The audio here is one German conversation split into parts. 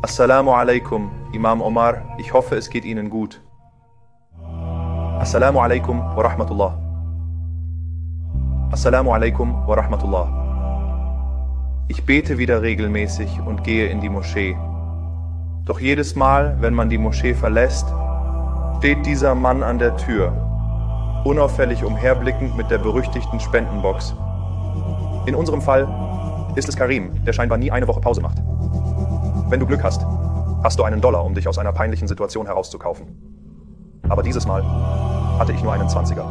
Assalamu alaikum, Imam Omar, ich hoffe, es geht Ihnen gut. Assalamu alaikum wa rahmatullah. Assalamu alaikum wa rahmatullah. Ich bete wieder regelmäßig und gehe in die Moschee. Doch jedes Mal, wenn man die Moschee verlässt, steht dieser Mann an der Tür, unauffällig umherblickend mit der berüchtigten Spendenbox. In unserem Fall ist es Karim, der scheinbar nie eine Woche Pause macht. Wenn du Glück hast, hast du einen $1, um dich aus einer peinlichen Situation herauszukaufen. Aber dieses Mal hatte ich nur einen 20er.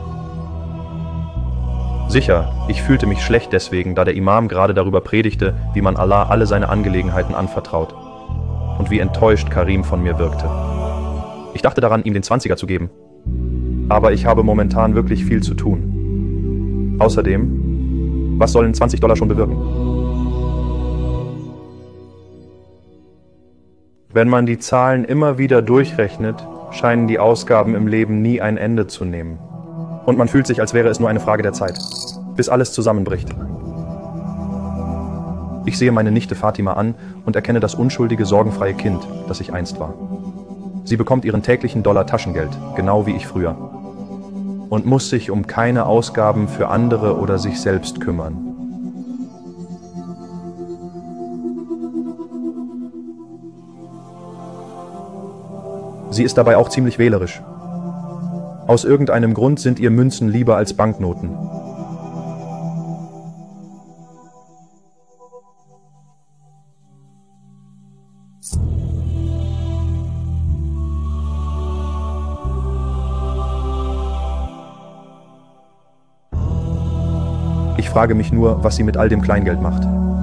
Sicher, ich fühlte mich schlecht deswegen, da der Imam gerade darüber predigte, wie man Allah alle seine Angelegenheiten anvertraut. Und wie enttäuscht Karim von mir wirkte. Ich dachte daran, ihm den 20er zu geben. Aber ich habe momentan wirklich viel zu tun. Außerdem, was sollen $20 schon bewirken? Wenn man die Zahlen immer wieder durchrechnet, scheinen die Ausgaben im Leben nie ein Ende zu nehmen. Und man fühlt sich, als wäre es nur eine Frage der Zeit, bis alles zusammenbricht. Ich sehe meine Nichte Fatima an und erkenne das unschuldige, sorgenfreie Kind, das ich einst war. Sie bekommt ihren täglichen $1 Taschengeld, genau wie ich früher. Und muss sich um keine Ausgaben für andere oder sich selbst kümmern. Sie ist dabei auch ziemlich wählerisch. Aus irgendeinem Grund sind ihr Münzen lieber als Banknoten. Ich frage mich nur, was sie mit all dem Kleingeld macht.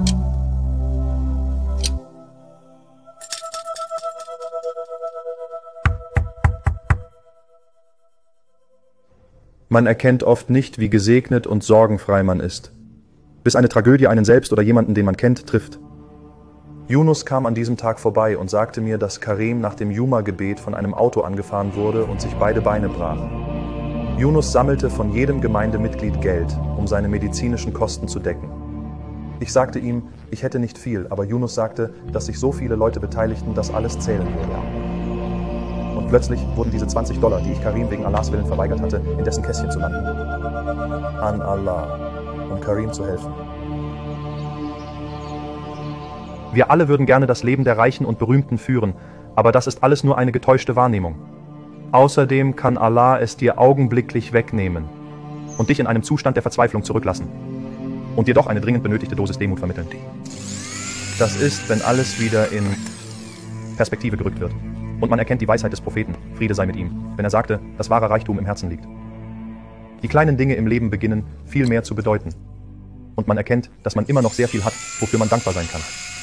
Man erkennt oft nicht, wie gesegnet und sorgenfrei man ist, bis eine Tragödie einen selbst oder jemanden, den man kennt, trifft. Yunus kam an diesem Tag vorbei und sagte mir, dass Karim nach dem Juma-Gebet von einem Auto angefahren wurde und sich beide Beine brach. Yunus sammelte von jedem Gemeindemitglied Geld, um seine medizinischen Kosten zu decken. Ich sagte ihm, ich hätte nicht viel, aber Yunus sagte, dass sich so viele Leute beteiligten, dass alles zählen würde. Und plötzlich wurden diese $20, die ich Karim wegen Allahs Willen verweigert hatte, in dessen Kästchen zu landen. An Allah, um Karim zu helfen. Wir alle würden gerne das Leben der Reichen und Berühmten führen, aber das ist alles nur eine getäuschte Wahrnehmung. Außerdem kann Allah es dir augenblicklich wegnehmen und dich in einem Zustand der Verzweiflung zurücklassen und dir doch eine dringend benötigte Dosis Demut vermitteln. Das ist, wenn alles wieder in Perspektive gerückt wird. Und man erkennt die Weisheit des Propheten, Friede sei mit ihm, wenn er sagte, dass wahrer Reichtum im Herzen liegt. Die kleinen Dinge im Leben beginnen, viel mehr zu bedeuten. Und man erkennt, dass man immer noch sehr viel hat, wofür man dankbar sein kann.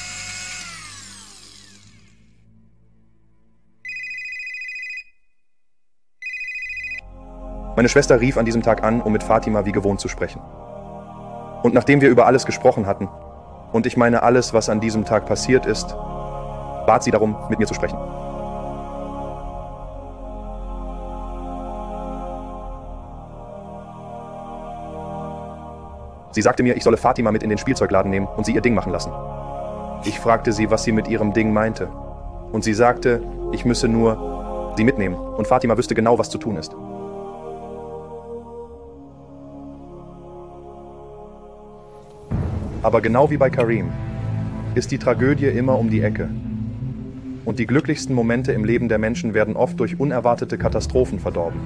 Meine Schwester rief an diesem Tag an, um mit Fatima wie gewohnt zu sprechen. Und nachdem wir über alles gesprochen hatten, und ich meine alles, was an diesem Tag passiert ist, bat sie darum, mit mir zu sprechen. Sie sagte mir, ich solle Fatima mit in den Spielzeugladen nehmen und sie ihr Ding machen lassen. Ich fragte sie, was sie mit ihrem Ding meinte. Und sie sagte, ich müsse nur sie mitnehmen und Fatima wüsste genau, was zu tun ist. Aber genau wie bei Karim ist die Tragödie immer um die Ecke. Und die glücklichsten Momente im Leben der Menschen werden oft durch unerwartete Katastrophen verdorben.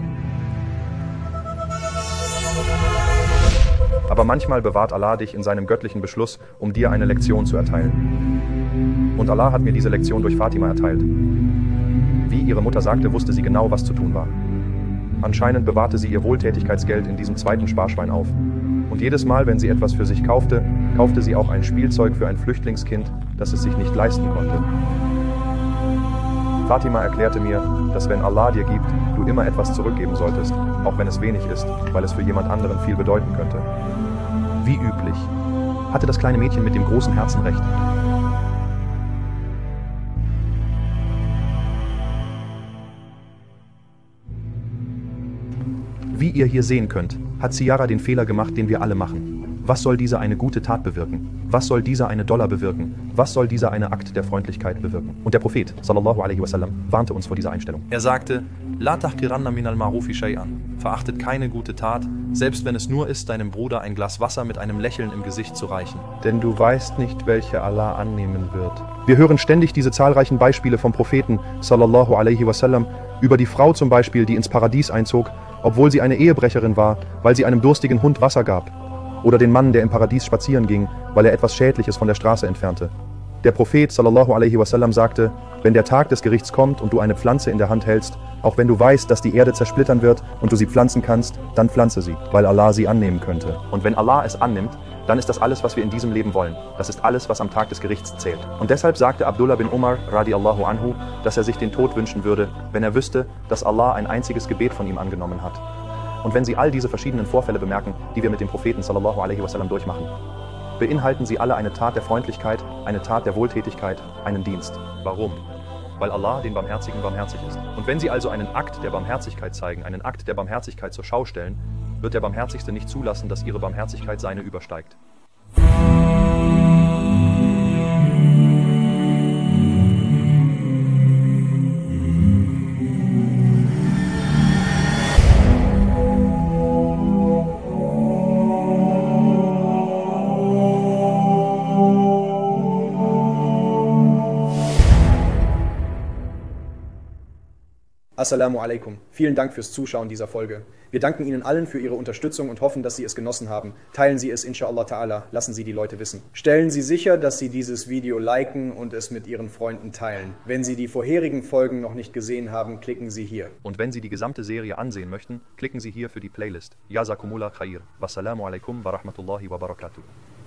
Aber manchmal bewahrt Allah dich in seinem göttlichen Beschluss, um dir eine Lektion zu erteilen. Und Allah hat mir diese Lektion durch Fatima erteilt. Wie ihre Mutter sagte, wusste sie genau, was zu tun war. Anscheinend bewahrte sie ihr Wohltätigkeitsgeld in diesem zweiten Sparschwein auf. Und jedes Mal, wenn sie etwas für sich kaufte, kaufte sie auch ein Spielzeug für ein Flüchtlingskind, das es sich nicht leisten konnte. Fatima erklärte mir, dass wenn Allah dir gibt, du immer etwas zurückgeben solltest, auch wenn es wenig ist, weil es für jemand anderen viel bedeuten könnte. Wie üblich, hatte das kleine Mädchen mit dem großen Herzen recht. Wie ihr hier sehen könnt, hat Ciara den Fehler gemacht, den wir alle machen. Was soll dieser eine gute Tat bewirken? Was soll dieser eine Dollar bewirken? Was soll dieser eine Akt der Freundlichkeit bewirken? Und der Prophet, sallallahu alaihi wasallam, warnte uns vor dieser Einstellung. Er sagte, La tahqiranna minal ma'rufi shay'an. Verachtet keine gute Tat, selbst wenn es nur ist, deinem Bruder ein Glas Wasser mit einem Lächeln im Gesicht zu reichen. Denn du weißt nicht, welche Allah annehmen wird. Wir hören ständig diese zahlreichen Beispiele vom Propheten, sallallahu alaihi wasallam, über die Frau zum Beispiel, die ins Paradies einzog, obwohl sie eine Ehebrecherin war, weil sie einem durstigen Hund Wasser gab. Oder den Mann, der im Paradies spazieren ging, weil er etwas Schädliches von der Straße entfernte. Der Prophet sallallahu alaihi wasallam sagte, wenn der Tag des Gerichts kommt und du eine Pflanze in der Hand hältst, auch wenn du weißt, dass die Erde zersplittern wird und du sie pflanzen kannst, dann pflanze sie, weil Allah sie annehmen könnte. Und wenn Allah es annimmt, dann ist das alles, was wir in diesem Leben wollen. Das ist alles, was am Tag des Gerichts zählt. Und deshalb sagte Abdullah bin Umar, radiallahu anhu, dass er sich den Tod wünschen würde, wenn er wüsste, dass Allah ein einziges Gebet von ihm angenommen hat. Und wenn Sie all diese verschiedenen Vorfälle bemerken, die wir mit dem Propheten sallallahu alaihi wasallam durchmachen, beinhalten sie alle eine Tat der Freundlichkeit, eine Tat der Wohltätigkeit, einen Dienst. Warum? Weil Allah den Barmherzigen barmherzig ist. Und wenn sie also einen Akt der Barmherzigkeit zeigen, einen Akt der Barmherzigkeit zur Schau stellen, wird der Barmherzigste nicht zulassen, dass ihre Barmherzigkeit seine übersteigt. Assalamu alaikum. Vielen Dank fürs Zuschauen dieser Folge. Wir danken Ihnen allen für Ihre Unterstützung und hoffen, dass Sie es genossen haben. Teilen Sie es, inshallah ta'ala. Lassen Sie die Leute wissen. Stellen Sie sicher, dass Sie dieses Video liken und es mit Ihren Freunden teilen. Wenn Sie die vorherigen Folgen noch nicht gesehen haben, klicken Sie hier. Und wenn Sie die gesamte Serie ansehen möchten, klicken Sie hier für die Playlist. Jazakumullah khair. Wassalamu alaikum wa rahmatullahi wa barakatuh.